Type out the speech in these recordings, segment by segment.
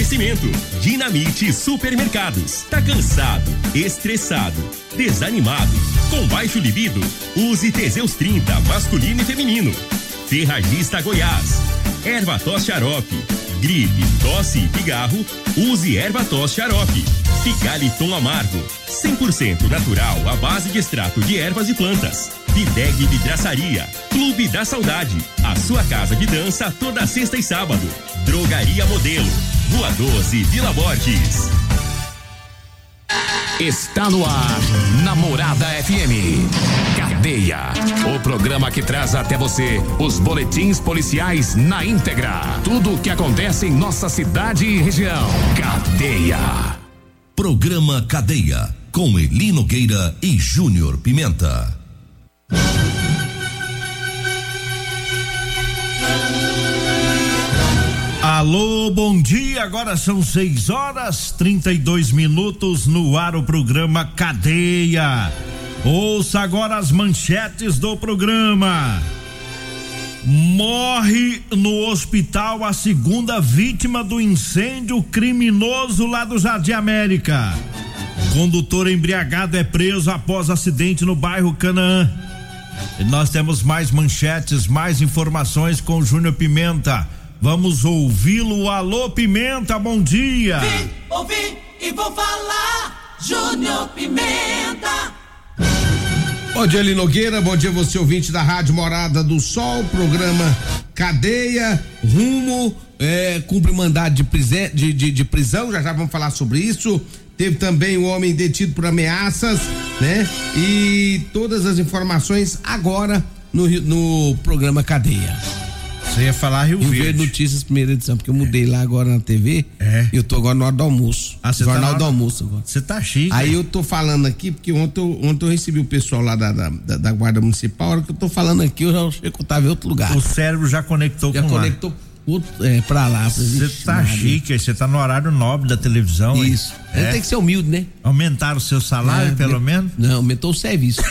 Oferecimento: Dinamite Supermercados. Tá cansado, estressado, desanimado, com baixo libido? Use Teseus 30 masculino e feminino. Ferragista Goiás. Ervatos Xarope. Gripe, tosse e pigarro? Use Ervatos Xarope. Figaliton Amargo, 100% natural à base de extrato de ervas e plantas. Videg Vidraçaria, Clube da Saudade, a sua casa de dança toda sexta e sábado. Drogaria Modelo, Rua 12, Vila Borges. Está no ar, Namorada FM. Cadeia, o programa que traz até você os boletins policiais na íntegra. Tudo o que acontece em nossa cidade e região. Cadeia. Programa Cadeia, com Eli Nogueira e Júnior Pimenta. Alô, bom dia, agora são 6h32 no ar o programa Cadeia. Ouça agora as manchetes do programa. Morre no hospital a segunda vítima do incêndio criminoso lá do Jardim América. Condutor embriagado é preso após acidente no bairro Canaã. E nós temos mais manchetes, mais informações com o Júnior Pimenta. Vamos ouvi-lo. Alô, Pimenta, bom dia. Vim, ouvi e vou falar. Júnior Pimenta. Bom dia, Eli Nogueira, bom dia você ouvinte da Rádio Morada do Sol, programa Cadeia, rumo, cumpre mandado de prisão, já vamos falar sobre isso. Teve também o homem detido por ameaças, né? E todas as informações agora no programa Cadeia. Você ia falar Rio Verde Notícias, primeira edição, porque eu mudei lá agora na TV. E eu tô agora na hora do almoço. Jornal do almoço agora. Você tá chique. Aí eu tô falando aqui, porque ontem eu recebi o pessoal lá da Guarda Municipal. A hora que eu tô falando aqui, eu já achei que eu tava em outro lugar. O cérebro já conectou com lá. Pra lá. Você tá chique, você tá no horário nobre da televisão. Isso. Tem que ser humilde, né? Aumentaram o seu salário, pelo menos? Não, aumentou o serviço.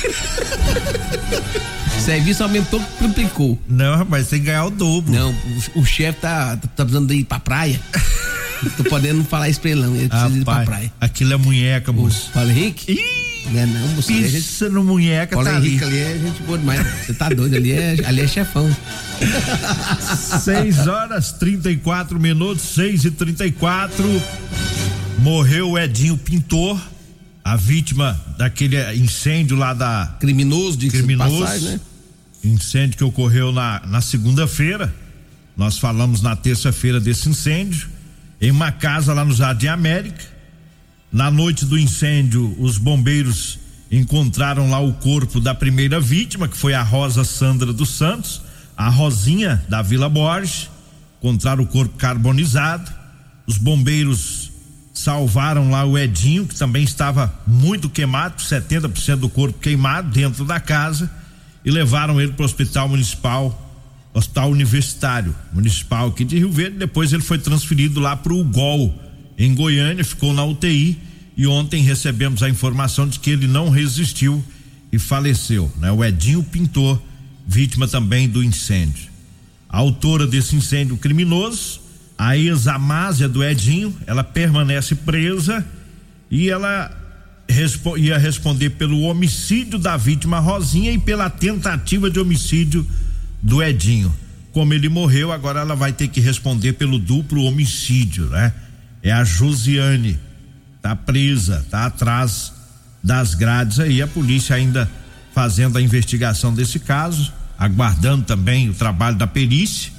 O serviço aumentou, triplicou. Não, rapaz, tem que ganhar o dobro. Não, o chefe tá precisando ir pra praia. Tô podendo falar isso pra ele não, ele precisa ir pra praia. Aquilo é munheca, moço. Paulo Henrique? Não, moço. Pisa no munheca, Paulo tá Henrique ali é gente boa demais. Você tá doido, ali é chefão. 6h34, 6h34. Morreu o Edinho Pintor, a vítima daquele incêndio lá da... Criminoso. Passagem, né? Incêndio que ocorreu na segunda-feira. Nós falamos na terça-feira desse incêndio, em uma casa lá no Jardim América. Na noite do incêndio, os bombeiros encontraram lá o corpo da primeira vítima, que foi a Rosa Sandra dos Santos, a Rosinha da Vila Borges. Encontraram o corpo carbonizado. Os bombeiros salvaram lá o Edinho, que também estava muito queimado, 70% do corpo queimado dentro da casa, e levaram ele para o Hospital Universitário Municipal aqui de Rio Verde. Depois ele foi transferido lá para o UGOL em Goiânia, ficou na UTI, e ontem recebemos a informação de que ele não resistiu e faleceu, né? O Edinho Pintor, vítima também do incêndio. A autora desse incêndio criminoso, a ex-amásia do Edinho, ela permanece presa e ela ia responder pelo homicídio da vítima Rosinha e pela tentativa de homicídio do Edinho. Como ele morreu, agora ela vai ter que responder pelo duplo homicídio, né? É a Josiane, tá presa, tá atrás das grades aí, a polícia ainda fazendo a investigação desse caso, aguardando também o trabalho da perícia.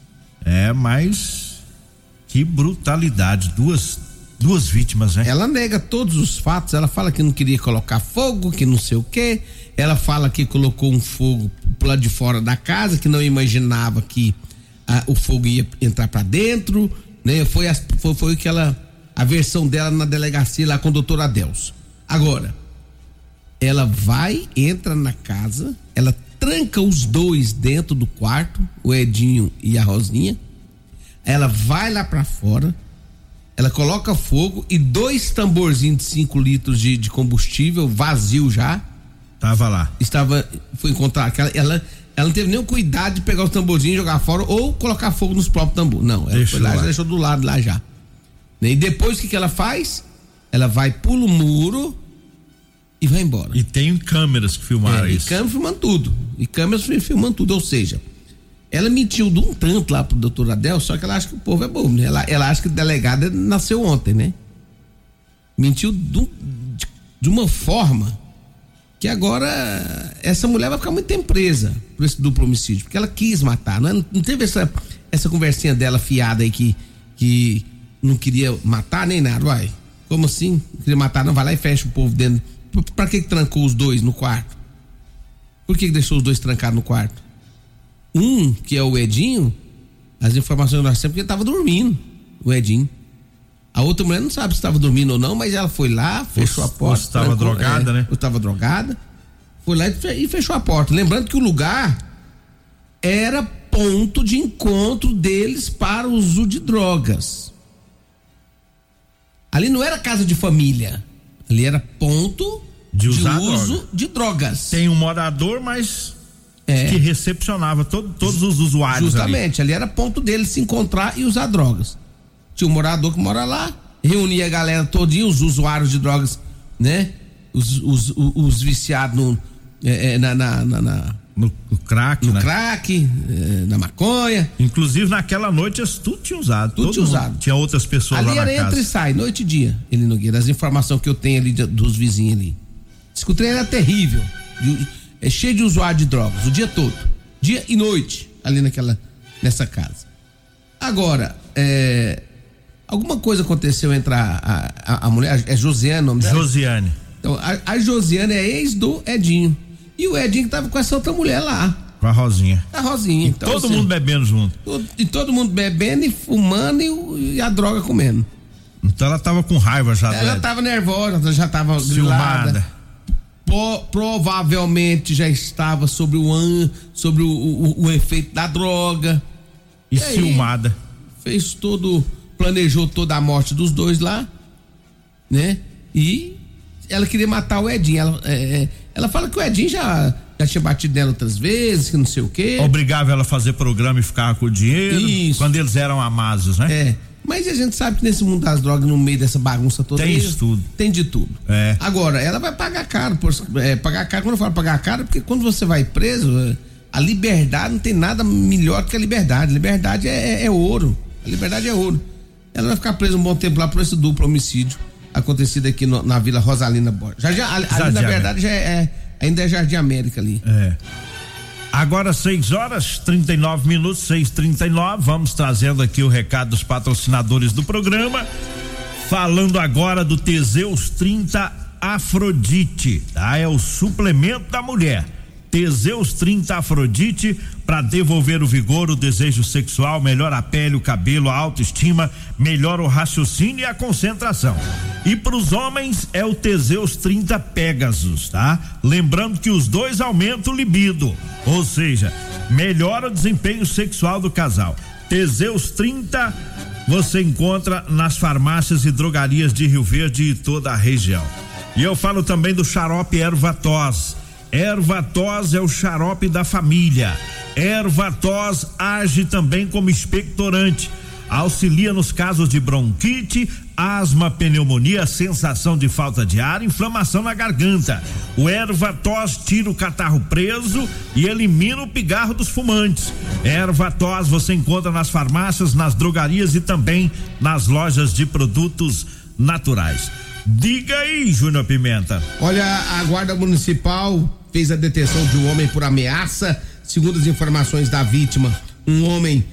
Mas que brutalidade, duas vítimas, né? Ela nega todos os fatos, ela fala que não queria colocar fogo, que não sei o quê, ela fala que colocou um fogo pro lado de fora da casa, que não imaginava que o fogo ia entrar pra dentro, né? Foi que a versão dela na delegacia lá com o doutor Adelso. Agora, ela entra na casa, ela tranca os dois dentro do quarto, o Edinho e a Rosinha, ela vai lá pra fora, ela coloca fogo e 2 tamborzinhos de 5 litros de combustível vazio já. Tava lá. Foi encontrar. Ela não teve nenhum cuidado de pegar os tamborzinhos e jogar fora ou colocar fogo nos próprios tambores. Não, ela foi lá e deixou do lado lá já. E depois o que ela faz? Ela vai, pula o muro e vai embora. E tem câmeras que filmaram isso. E câmeras filmando tudo. Ou seja, ela mentiu de um tanto lá pro doutor Adel, só que ela acha que o povo é bobo, né? Ela acha que o delegado nasceu ontem, né? Mentiu de uma forma que agora essa mulher vai ficar muito tempo presa por esse duplo homicídio, porque ela quis matar, não teve essa conversinha dela fiada aí que não queria matar nem nada, vai. Como assim? Não queria matar, não, vai lá e fecha o povo dentro. Pra que trancou os dois no quarto? Por que deixou os dois trancados no quarto? Um, que é o Edinho, as informações que nós temos, porque ele tava dormindo, o Edinho. A outra mulher não sabe se estava dormindo ou não, mas ela foi lá, fechou a porta. Ou estava drogada, né? Ou estava drogada. Foi lá e fechou a porta. Lembrando que o lugar era ponto de encontro deles para o uso de drogas. Ali não era casa de família. Ali era ponto de uso de drogas. Tem um morador, mas que recepcionava todos os usuários. Justamente, ali era ponto deles se encontrar e usar drogas. Tinha um morador que mora lá, reunia a galera todinha, os usuários de drogas, né? Os viciados no crack, no crack, na maconha. Inclusive naquela noite tudo tinha usado. Tudo tinha usado. Tinha outras pessoas ali lá na casa. Ali era entra e sai, noite e dia, Eli Nogueira. As informações que eu tenho ali dos vizinhos ali. Diz que o trem era terrível. É cheio de usuário de drogas, o dia todo. Dia e noite, ali nessa casa. Agora, alguma coisa aconteceu entre a mulher, é Josiane o nome dela? Josiane. Então, a Josiane é ex do Edinho. E o Edinho que tava com essa outra mulher lá. Com a Rosinha. A Rosinha. Então, todo mundo bebendo junto. E todo mundo bebendo e fumando e a droga comendo. Então ela tava com raiva já. Ela tava nervosa, já tava grilada. Provavelmente já estava sobre o efeito da droga. E ciumada. Planejou toda a morte dos dois lá, né? E ela queria matar o Edinho. Ela fala que o Edinho já tinha batido nela outras vezes, que não sei o quê. Obrigava ela a fazer programa e ficava com o dinheiro. Isso. Quando eles eram amados, né? Mas a gente sabe que nesse mundo das drogas, no meio dessa bagunça toda, tem isso tudo. Tem de tudo. Agora, ela vai pagar caro. Pagar caro, quando eu falo pagar caro, porque quando você vai preso, a liberdade não tem nada melhor que a liberdade. Liberdade é ouro. A liberdade é ouro. Ela vai ficar presa um bom tempo lá por esse duplo homicídio acontecido aqui na Vila Rosalina Borges. Ali na verdade ainda é Jardim América ali. Agora 6:39, 6:39, vamos trazendo aqui o recado dos patrocinadores do programa, falando agora do Teseus 30 Afrodite, tá? É o suplemento da mulher. Teseus 30 Afrodite, para devolver o vigor, o desejo sexual, melhora a pele, o cabelo, a autoestima, melhora o raciocínio e a concentração. E para os homens é o Teseus 30 Pegasus, tá? Lembrando que os dois aumentam o libido, ou seja, melhora o desempenho sexual do casal. Teseus 30 você encontra nas farmácias e drogarias de Rio Verde e toda a região. E eu falo também do xarope Erva-Tos. Erva-Tos é o xarope da família. Erva-Tos age também como expectorante, auxilia nos casos de bronquite, asma, pneumonia, sensação de falta de ar, inflamação na garganta. O Erva-Tos tira o catarro preso e elimina o pigarro dos fumantes. Erva-Tos você encontra nas farmácias, nas drogarias e também nas lojas de produtos naturais. Diga aí, Júnior Pimenta. Olha, a Guarda Municipal fez a detenção de um homem por ameaça. Segundo as informações da vítima, um homem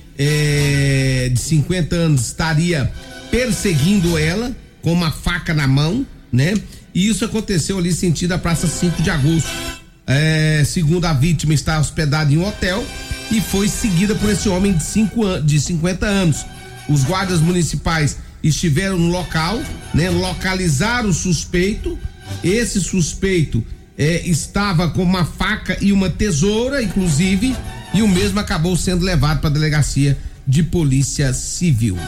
de 50 anos estaria perseguindo ela com uma faca na mão, né? E isso aconteceu ali sentido a Praça 5 de Agosto. Segundo a vítima, está hospedada em um hotel e foi seguida por esse homem de 50 anos. Os guardas municipais estiveram no local, né? Localizaram o suspeito. Esse suspeito estava com uma faca e uma tesoura, inclusive, e o mesmo acabou sendo levado para a delegacia de polícia civil.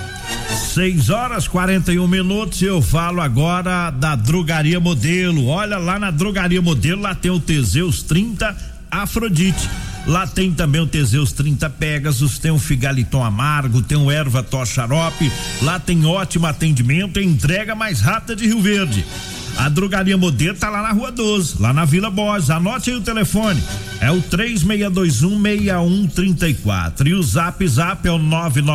6:41. Eu falo agora da Drogaria Modelo. Olha, lá na Drogaria Modelo, lá tem o Teseus 30 Afrodite. Lá tem também o Teseus 30 Pegasus, tem o Figaliton Amargo, tem o Erva Tó Xarope. Lá tem ótimo atendimento e entrega mais rápida de Rio Verde. A Drogaria Modelo tá lá na Rua 12, lá na Vila Borges. Anote aí o telefone, é o 3621-6134 e o Zap é o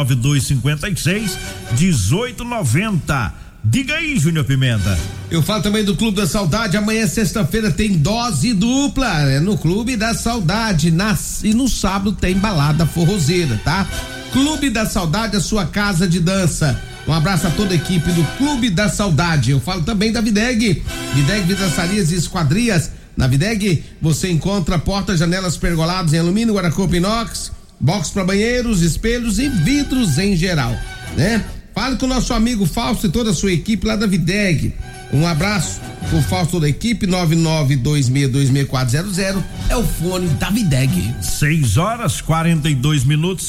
99256-1890. Diga aí, Júnior Pimenta. Eu falo também do Clube da Saudade. Amanhã, sexta-feira, tem dose dupla no Clube da Saudade. E no sábado tem balada forrozeira, tá? Clube da Saudade, a sua casa de dança. Um abraço a toda a equipe do Clube da Saudade. Eu falo também da Videg Vidraçarias e Esquadrias. Na Videg você encontra portas, janelas pergoladas em alumínio, guarda-corpo inox, box para banheiros, espelhos e vidros em geral, né? Fale com o nosso amigo Fausto e toda a sua equipe lá da Videg. Um abraço pro Fausto e toda a equipe. 9926260400 é o fone da Videg. 6:42,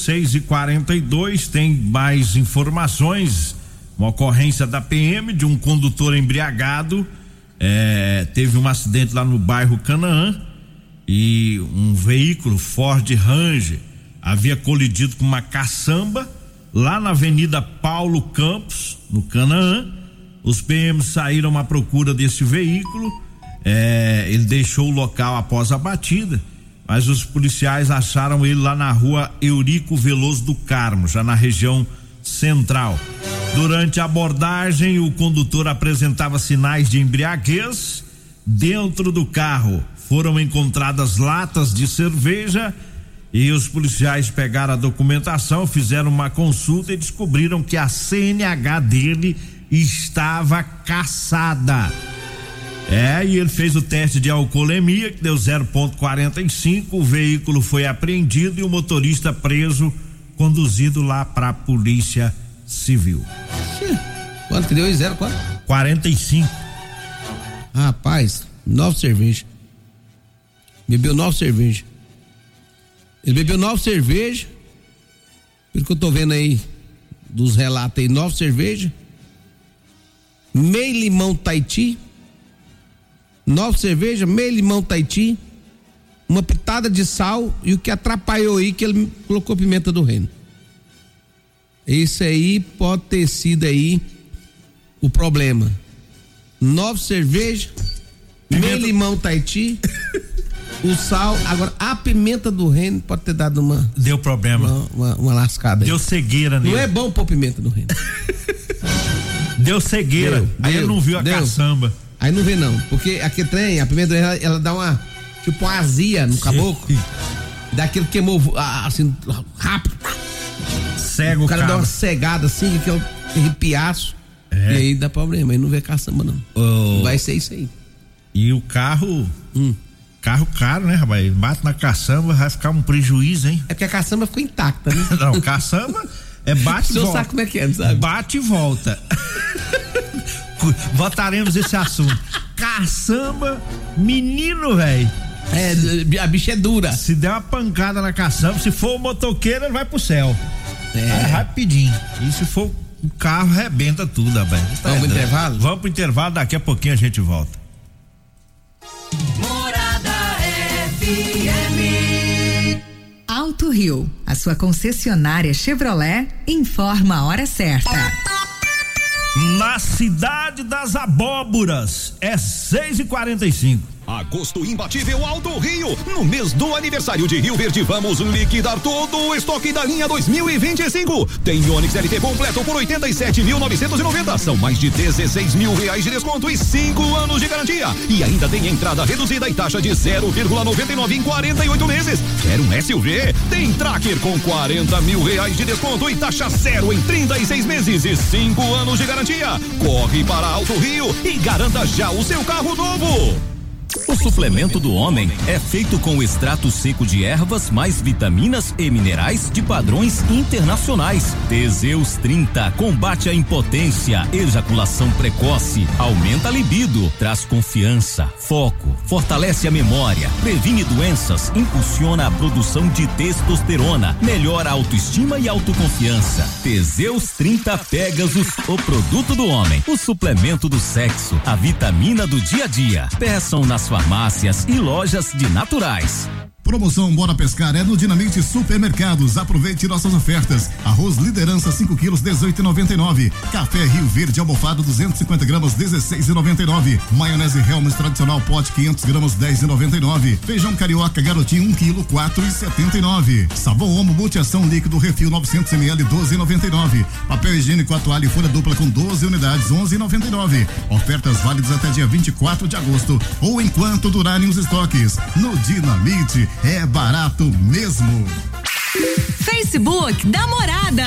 6:42. Tem mais informações. Uma ocorrência da PM de um condutor embriagado. Teve um acidente lá no bairro Canaã e um veículo Ford Ranger havia colidido com uma caçamba lá na Avenida Paulo Campos, no Canaã. Os PMs saíram à procura desse veículo. Ele deixou o local após a batida, mas os policiais acharam ele lá na Rua Eurico Veloso do Carmo, já na região central. Durante a abordagem, o condutor apresentava sinais de embriaguez. Dentro do carro foram encontradas latas de cerveja e os policiais pegaram a documentação, fizeram uma consulta e descobriram que a CNH dele estava cassada. E ele fez o teste de alcoolemia, que deu 0,45. O veículo foi apreendido e o motorista preso, conduzido lá para a Polícia Civil. Quanto que deu? 45. Rapaz, 9 cervejas. Bebeu 9 cervejas. Ele bebeu 9 cervejas. Pelo que eu tô vendo aí dos relatos aí, 9 cervejas. Meio limão Tahiti. 9 cervejas, meio limão Tahiti. Uma pitada de sal. E o que atrapalhou aí que ele colocou pimenta do reino. Isso aí pode ter sido aí o problema. 9 cervejas, meio limão Tahiti. O sal, agora a pimenta do reino pode ter dado uma. Deu problema. Uma lascada. Deu cegueira nele. Não é bom pôr pimenta no reino. Deu cegueira. Aí ele não viu a caçamba. Aí não vê não. Porque aqui trem, a pimenta do reino, ela dá uma. Tipo uma azia no caboclo. Daquilo que queimou assim, rápido. Cego, o cara dá uma cegada assim, aquele arrepiaço. E aí dá problema. Aí não vê caçamba não. Não vai ser isso aí. E o carro. Carro caro, né, rapaz? Bate na caçamba, vai ficar um prejuízo, hein? É porque a caçamba ficou intacta, né? Não, caçamba bate e volta. Você sabe como é que é, não sabe? Bate e volta. Botaremos esse assunto. Caçamba, menino, velho. A bicha é dura. Se der uma pancada na caçamba, se for o motoqueiro, ele vai pro céu. Rapidinho. E se for o carro, arrebenta tudo, rapaz. Vamos pro intervalo? Vamos pro intervalo, daqui a pouquinho a gente volta. Alto Rio, a sua concessionária Chevrolet, informa a hora certa. Na cidade das abóboras, é 6:45. Agosto imbatível Alto Rio. No mês do aniversário de Rio Verde, vamos liquidar todo o estoque da linha 2025. Tem Onix LT completo por 87.990. São mais de 16 mil reais de desconto e 5 anos de garantia. E ainda tem entrada reduzida e taxa de 0,99 em 48 meses. Quer um SUV? Tem Tracker com 40 mil reais de desconto e taxa 0 em 36 meses e 5 anos de garantia. Corre para Alto Rio e garanta já o seu carro novo. O suplemento do homem é feito com extrato seco de ervas mais vitaminas e minerais de padrões internacionais. Teseus 30 combate a impotência, ejaculação precoce, aumenta a libido, traz confiança, foco, fortalece a memória, previne doenças, impulsiona a produção de testosterona, melhora a autoestima e autoconfiança. Teseus 30 Pegasus, o produto do homem, o suplemento do sexo, a vitamina do dia a dia. Peçam nas farmácias e lojas de naturais. Promoção Bora Pescar é no Dinamite Supermercados. Aproveite nossas ofertas. Arroz Liderança 5 quilos 18,99. Café Rio Verde Almofado 250 gramas 16,99. Maionese Helms tradicional pote 500 gramas 10,99. Feijão carioca Garotinho 1 quilo 4,79. Sabão Omo Multiação líquido refil 900 ml 12,99. Papel higiênico a toalha e folha dupla com 12 unidades 11,99. Ofertas válidas até dia 24 de agosto ou enquanto durarem os estoques. No Dinamite é barato mesmo. Facebook da Morada.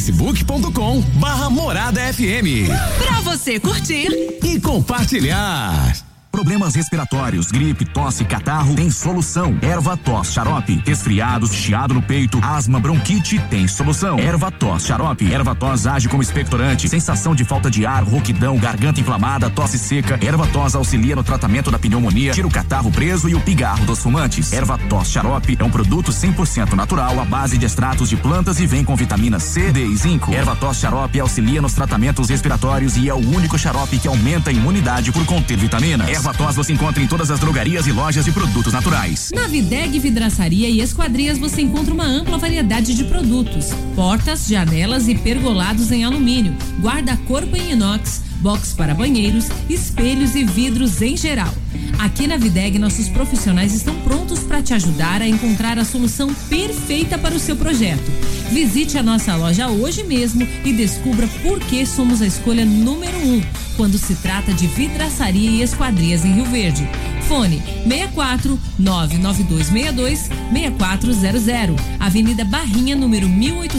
facebook.com/Morada FM. Pra você curtir e compartilhar. Problemas respiratórios, gripe, tosse, catarro, tem solução. Erva-tos Xarope. Resfriados, chiado no peito, asma, bronquite, tem solução. Erva-tos Xarope. Erva-tos age como expectorante. Sensação de falta de ar, rouquidão, garganta inflamada, tosse seca. Erva-tos auxilia no tratamento da pneumonia, tira o catarro preso e o pigarro dos fumantes. Erva-tos Xarope é um produto 100% natural à base de extratos de plantas e vem com vitamina C, D e zinco. Erva-tos Xarope auxilia nos tratamentos respiratórios e é o único xarope que aumenta a imunidade por conter vitaminas. Erva-tos você encontra em todas as drogarias e lojas de produtos naturais. Na Videg Vidraçaria e Esquadrias você encontra uma ampla variedade de produtos: portas, janelas e pergolados em alumínio, guarda-corpo em inox, box para banheiros, espelhos e vidros em geral. Aqui na Videg, nossos profissionais estão prontos para te ajudar a encontrar a solução perfeita para o seu projeto. Visite a nossa loja hoje mesmo e descubra por que somos a escolha número 1 quando se trata de vidraçaria e esquadrias em Rio Verde. Fone 64 99262 6400, Avenida Barrinha, número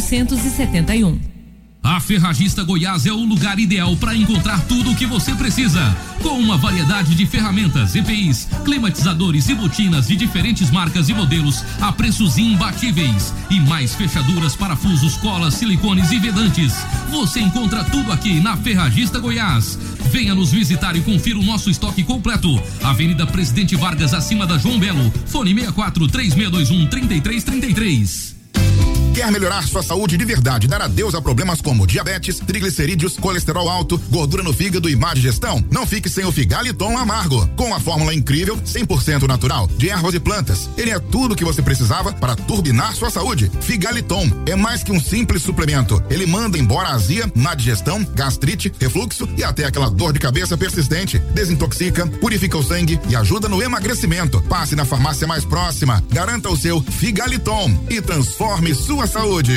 1871. A Ferragista Goiás é o lugar ideal para encontrar tudo o que você precisa. Com uma variedade de ferramentas, EPIs, climatizadores e botinas de diferentes marcas e modelos a preços imbatíveis. E mais fechaduras, parafusos, colas, silicones e vedantes. Você encontra tudo aqui na Ferragista Goiás. Venha nos visitar e confira o nosso estoque completo. Avenida Presidente Vargas, acima da João Belo. Fone 64 3621 3333. Quer melhorar sua saúde de verdade, dar adeus a problemas como diabetes, triglicerídeos, colesterol alto, gordura no fígado e má digestão? Não fique sem o Figaliton Amargo. Com a fórmula incrível, 100% natural, de ervas e plantas. Ele é tudo o que você precisava para turbinar sua saúde. Figaliton é mais que um simples suplemento. Ele manda embora a azia, má digestão, gastrite, refluxo e até aquela dor de cabeça persistente. Desintoxica, purifica o sangue e ajuda no emagrecimento. Passe na farmácia mais próxima. Garanta o seu Figaliton e transforme sua saúde.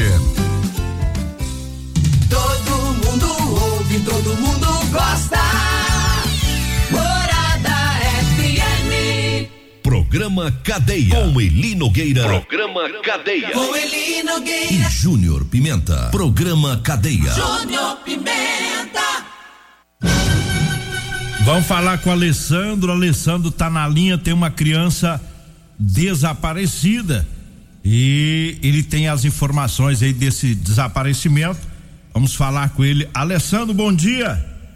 Todo mundo ouve, todo mundo gosta. Morada FM. Programa Cadeia. Com Eli Nogueira. Programa Cadeia. Com Eli Nogueira. E Júnior Pimenta. Programa Cadeia. Júnior Pimenta. Vamos falar com o Alessandro. O Alessandro tá na linha, tem uma criança desaparecida. E ele tem as informações aí desse desaparecimento. Vamos falar com ele. Alessandro, bom dia.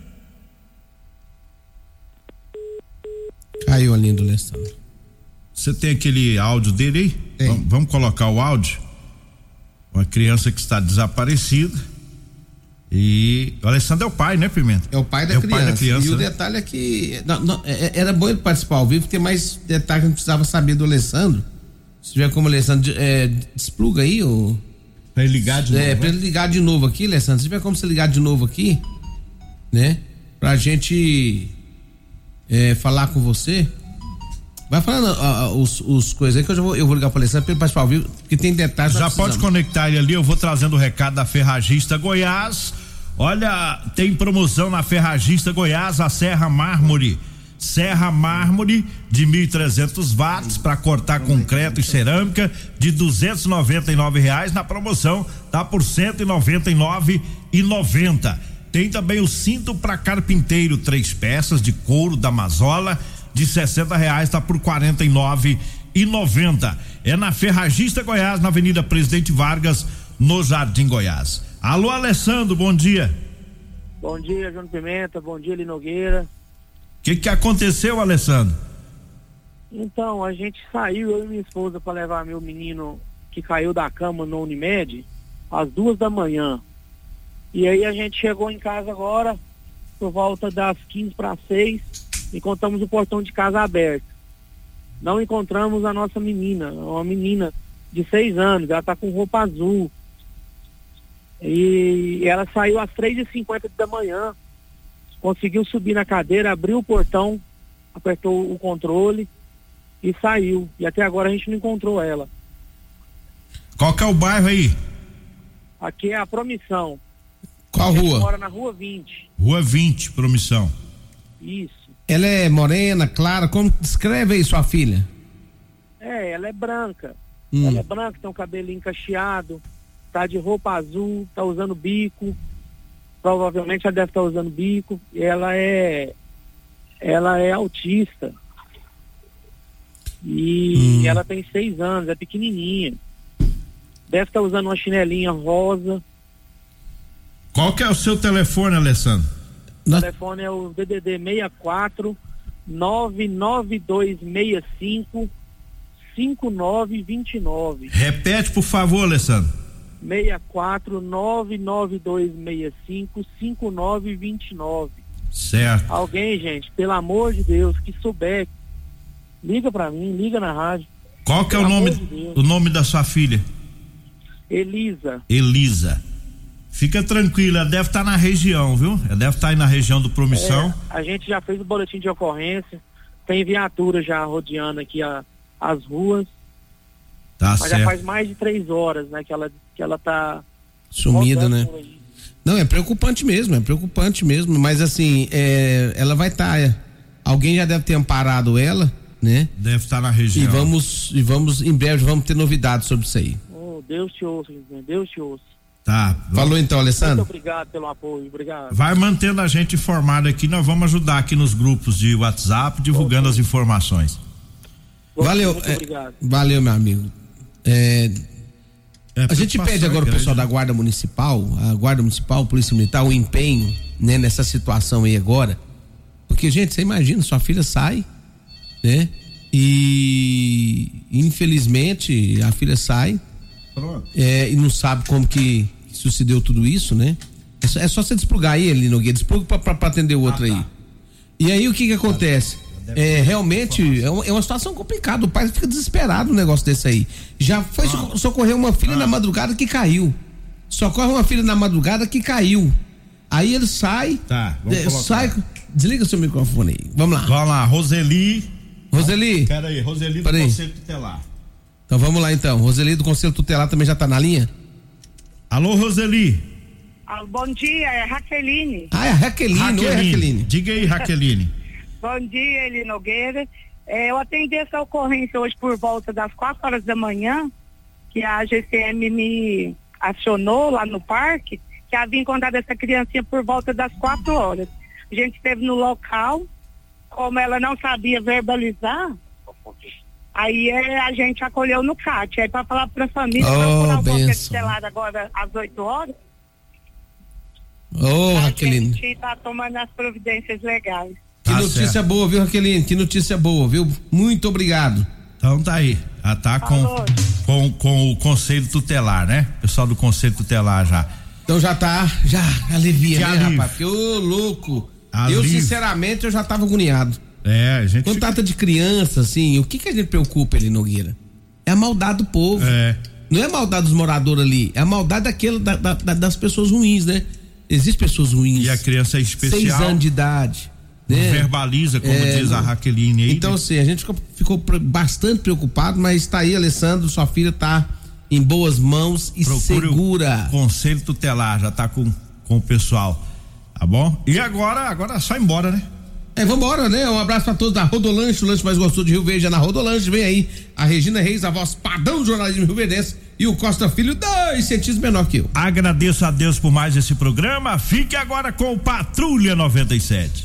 Caiu a linha do Alessandro. Você tem aquele áudio dele aí? Vamos colocar o áudio. Uma criança que está desaparecida. E o Alessandro é o pai, né, Pimenta? É o pai da criança. Pai da criança, e o detalhe é que era bom ele participar ao vivo, porque tem mais detalhes que a gente precisava saber do Alessandro. Se tiver como, Alessandro, despluga aí ou pra ele ligar de novo. Pra ele ligar de novo aqui, Alessandro. Se tiver como você ligar de novo aqui, né? Pra gente falar com você. Vai falando os coisas aí que eu vou ligar pro Alessandro pra ele participar ao vivo, porque tem detalhes. Já pode conectar ele ali, eu vou trazendo o recado da Ferragista Goiás. Olha, tem promoção na Ferragista Goiás, a Serra Mármore de 1.300 watts para cortar concreto e cerâmica de R$299, na promoção tá por R$199,90. Tem também o cinto para carpinteiro, 3 peças de couro da Mazola de R$60, tá por R$49,90. É na Ferragista Goiás, na Avenida Presidente Vargas, no Jardim Goiás. Alô, Alessandro, bom dia. Bom dia, João Pimenta, bom dia, Eli Nogueira. O que aconteceu, Alessandro? Então, a gente saiu, eu e minha esposa, para levar meu menino que caiu da cama no Unimed às 2 da manhã. E aí a gente chegou em casa agora por volta das 15 para 6, encontramos o portão de casa aberto. não encontramos a nossa menina, uma menina de 6 anos, ela tá com roupa azul. E ela saiu às 3h50 da manhã, conseguiu subir na cadeira, abriu o portão, apertou o controle e saiu. E até agora a gente não encontrou ela. Qual que é o bairro aí? Aqui é a Promissão. Qual rua? Mora na Rua 20. Rua 20, Promissão. Isso. Ela é morena, clara, como descreve aí sua filha? Ela é branca. Ela é branca, tem um cabelinho cacheado, tá de roupa azul, tá usando bico. Provavelmente ela deve estar usando bico. Ela é autista. E ela tem 6 anos, é pequenininha. Deve estar usando uma chinelinha rosa. Qual que é o seu telefone, Alessandro? O telefone é o DDD 64 99265 5929. Repete, por favor, Alessandro. 64 99265 5929. Certo. Alguém, gente, pelo amor de Deus, que souber, liga pra mim, liga na rádio. Qual que é o nome da sua filha? Elisa. Elisa. Fica tranquila, ela deve estar na região, viu? Ela deve estar aí na região do Promissão. A gente já fez o boletim de ocorrência, tem viatura já rodeando aqui as ruas. Tá mas certo. já faz mais de 3 horas, né, que ela tá sumida, né? Não, é preocupante mesmo, mas assim, ela vai estar, alguém já deve ter amparado ela, né? Deve estar na região. E vamos, em breve vamos ter novidades sobre isso aí. Oh, Deus te ouça, Deus te ouça. Tá. Falou então, Alessandro. Muito obrigado pelo apoio, obrigado. Vai mantendo a gente informado aqui, nós vamos ajudar aqui nos grupos de WhatsApp, divulgando as informações. Valeu, muito obrigado. Valeu, meu amigo. A gente pede agora o pessoal da Guarda Municipal, Polícia Militar, o empenho, né, nessa situação aí agora, porque, gente, você imagina, sua filha sai, né, e infelizmente a filha sai, e não sabe como que sucedeu tudo isso, né? É só você desplugar aí, Eli Nogueira, despluga pra atender o outro aí. E aí o que acontece? Realmente é uma situação complicada, o pai fica desesperado no negócio desse aí. Já foi socorrer uma filha na madrugada que caiu. Socorre uma filha na madrugada que caiu. Aí ele sai. Tá, sai. Desliga seu microfone aí. Vamos lá. Roseli. Pera aí, Roseli do Conselho Tutelar. Então vamos lá então. Roseli do Conselho Tutelar também já tá na linha? Alô, Roseli. Bom dia, é Raqueline. É Raqueline. Oi, Raqueline. Diga aí, Raqueline. Bom dia, Eli Nogueira. Eu atendi essa ocorrência hoje por volta das 4 horas da manhã, que a GCM me acionou lá no parque, que havia encontrado essa criancinha por volta das 4 horas. A gente esteve no local, como ela não sabia verbalizar, aí a gente acolheu no CAT. Aí para falar para a família, procurar o Conselho Tutelar agora às 8 horas. Raqueline. A gente está tomando as providências legais. Que notícia boa, viu, Raqueline? Que notícia boa, viu? Muito obrigado. Então tá aí. Já tá com o Conselho Tutelar, né? Pessoal do Conselho Tutelar já. Então já alivia, né, rapaz? Porque ô louco. Eu, sinceramente, eu já tava agoniado. A gente. Quando trata de criança, assim, o que a gente preocupa, Eli Nogueira? É a maldade do povo. Não é a maldade dos moradores ali, é a maldade das pessoas ruins, né? Existem pessoas ruins. E a criança é especial. 6 anos de idade. Né? Verbaliza, como diz a Raqueline aí. Então, assim, a gente ficou bastante preocupado, mas tá aí, Alessandro, sua filha tá em boas mãos e segura. O Conselho Tutelar já tá com o pessoal, tá bom? E agora é só ir embora, né? Vambora, né? Um abraço pra todos da Rodolanche, o lanche mais gostoso de Rio Verde, na Rodolanche. Vem aí a Regina Reis, a voz padrão do jornalismo rioverdense, e o Costa Filho, 2 centímetros menor que eu. Agradeço a Deus por mais esse programa. Fique agora com o Patrulha 97.